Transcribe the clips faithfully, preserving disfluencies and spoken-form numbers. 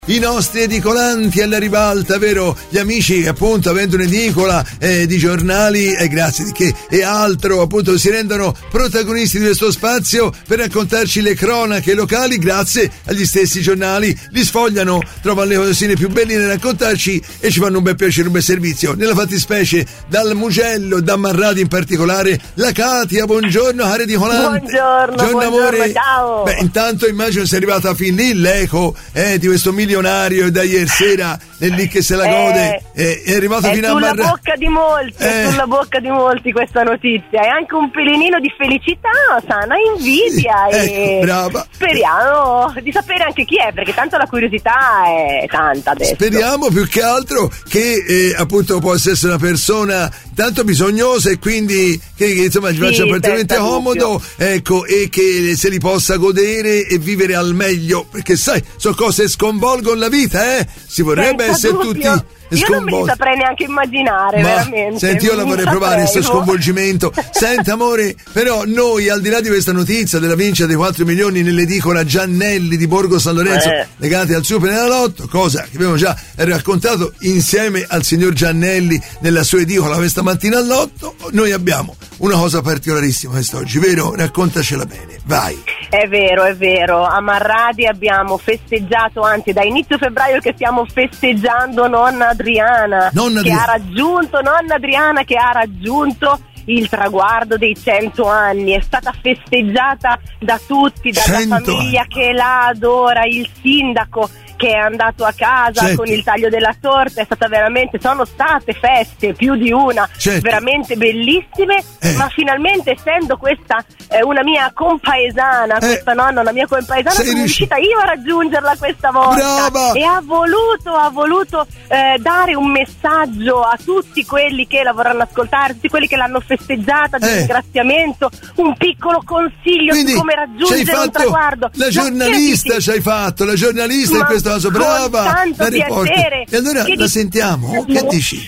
I nostri edicolanti alla ribalta, vero? Gli amici che appunto avendo un'edicola eh, di giornali e eh, grazie di che e altro appunto si rendono protagonisti di questo spazio per raccontarci le cronache locali grazie agli stessi giornali, li sfogliano, trovano le cosine più belline da raccontarci e ci fanno un bel piacere, un bel servizio. Nella fattispecie dal Mugello, da Marradi in particolare, la Katia, buongiorno cara edicolante. Buongiorno, buongiorno, buongiorno amore. Ciao. Beh, intanto immagino sia arrivata fin lì l'eco eh, di questo milionario da ieri sera è lì che se la gode eh, è arrivato è fino a sulla Marra... bocca di molti eh. è sulla bocca di molti questa notizia, e anche un pelinino di felicità, sana invidia, sì, e ecco, brava. speriamo di sapere anche chi è, perché tanto la curiosità è tanta adesso. Speriamo più che altro che eh, appunto possa essere una persona tanto bisognosa e quindi che, che insomma ci sì, faccia praticamente comodo, ecco, e che se li possa godere e vivere al meglio, perché sai, sono cose che sconvolgono la vita, eh? Si vorrebbe Senza essere dubbio. tutti Io non me li saprei neanche immaginare. Ma, veramente. senti, io la vorrei provare questo sconvolgimento. Senta amore, però noi al di là di questa notizia della vincita dei quattro milioni nell'edicola Giannelli di Borgo San Lorenzo eh. legati al Superenalotto, cosa che abbiamo già raccontato insieme al signor Giannelli nella sua edicola questa mattina all'otto, noi abbiamo una cosa particolarissima quest'oggi, vero? Raccontacela bene, vai. È vero, è vero, a Marradi abbiamo festeggiato, anzi da inizio febbraio che stiamo festeggiando nonna Adriana, nonna che Adriana. ha raggiunto, nonna Adriana che ha raggiunto il traguardo dei cento anni, è stata festeggiata da tutti, dalla famiglia anni. che la adora, il sindaco che è andato a casa certo. con il taglio della torta, è stata veramente, sono state feste, più di una, certo. veramente bellissime, eh. ma finalmente essendo questa eh, una mia compaesana, eh. questa nonna, una mia compaesana, Sei sono riusci- riuscita io a raggiungerla questa volta. Brava. E ha voluto, ha voluto eh, dare un messaggio a tutti quelli che la vorranno ascoltare, tutti quelli che l'hanno festeggiata, di eh. ringraziamento, un piccolo consiglio Quindi su come raggiungere un traguardo. La giornalista ci hai fatto, la giornalista in questo caso, brava, tanto la riporta. piacere. E allora Che la di- sentiamo? Che dici?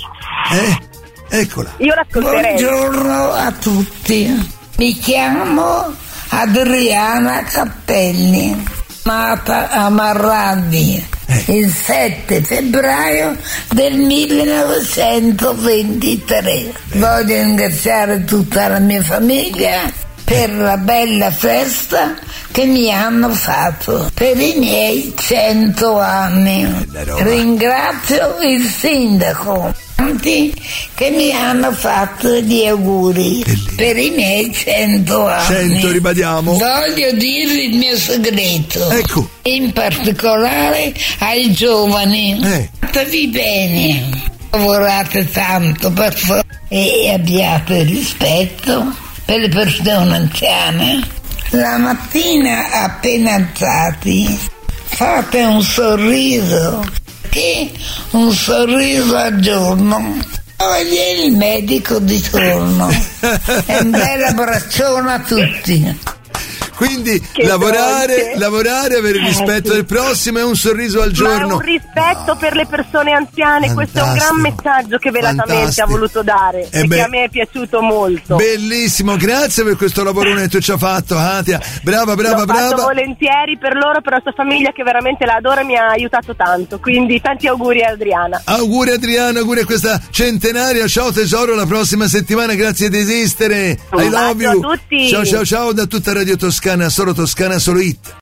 Eh? Eccola. Io l'ascolterei. Buongiorno a tutti, mi chiamo Adriana Cappelli, nata a Marradi eh. il sette febbraio del millenovecentoventitré. Voglio ringraziare tutta la mia famiglia per la bella festa che mi hanno fatto per i miei cento anni. Ringrazio il sindaco che mi hanno fatto gli auguri Bellissimo. Per i miei cento anni. Cento, ribadiamo. Voglio dirvi il mio segreto. Ecco. In particolare ai giovani. Eh. Statevi bene, lavorate tanto per favore e abbiate rispetto per le persone anziane. La mattina appena alzati fate un sorriso, che un sorriso al giorno toglie il medico di turno. E un bel abbraccione a tutti. Quindi Che lavorare, dolce. lavorare, avere il rispetto del prossimo e un sorriso al giorno. Ma un rispetto no. per le persone anziane, Fantastico. questo è un gran messaggio che velatamente Fantastico. ha voluto dare Eh e beh. che a me è piaciuto molto. Bellissimo, grazie per questo lavorone che tu ci hai fatto, Katia. Brava, brava, L'ho brava. fatto volentieri per loro, per la sua famiglia che veramente la adora e mi ha aiutato tanto. Quindi tanti auguri a Adriana. Auguri Adriano, auguri a questa centenaria. Ciao tesoro, la prossima settimana, grazie di esistere. Un I love bacio you. a tutti. Ciao ciao ciao da tutta Radio Toscana, solo Toscana, solo hit.